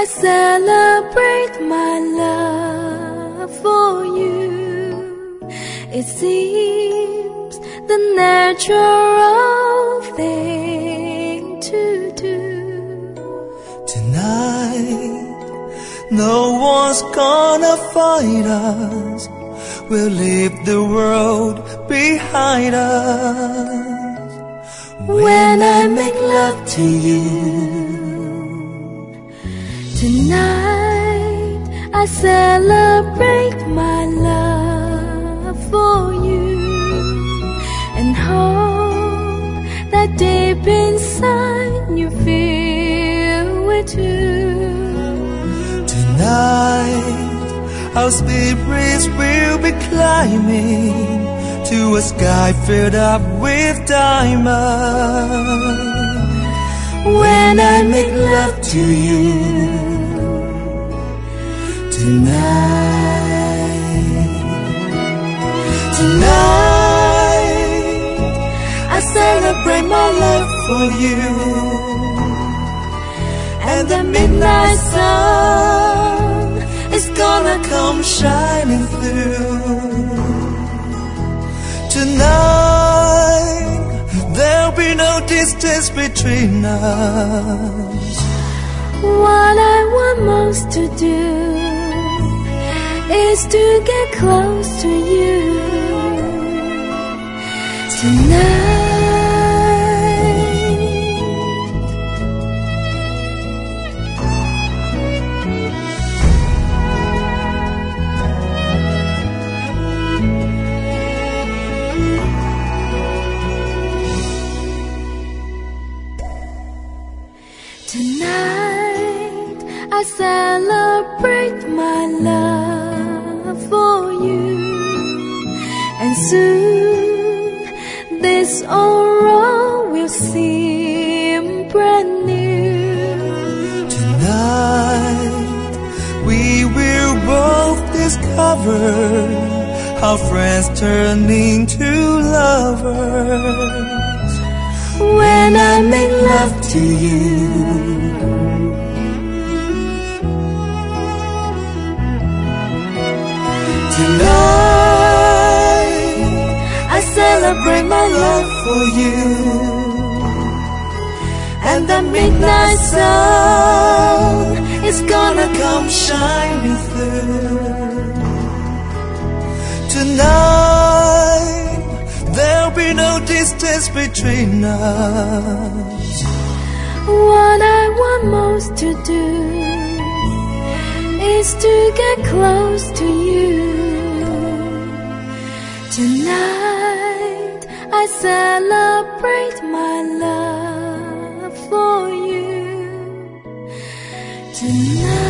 celebrate my love for you. It seems the natural thing to do. Tonight, no one's gonna fight us. We'll leave the world behind us. When I make love to you, tonight I celebrate my love for you, and hope that deep inside you feel it too. Tonight our spirits will be climbing to a sky filled up with diamonds. When I make love to you tonight, I celebrate my love for you, and the midnight sun is gonna come shining through. Tonight, there'll be no distance between us. What I want most to do is to get close to you tonight. Tonight I celebrate my love for you, and soon this old road will seem brand new. Tonight we will both discover how friends turn into lovers. When I make love to you tonight, I celebrate my love for you, and the midnight sun is gonna come shining through. Tonight, there'll be no distance between us. What I want most to do is to get close to you tonight. I celebrate my love for you tonight.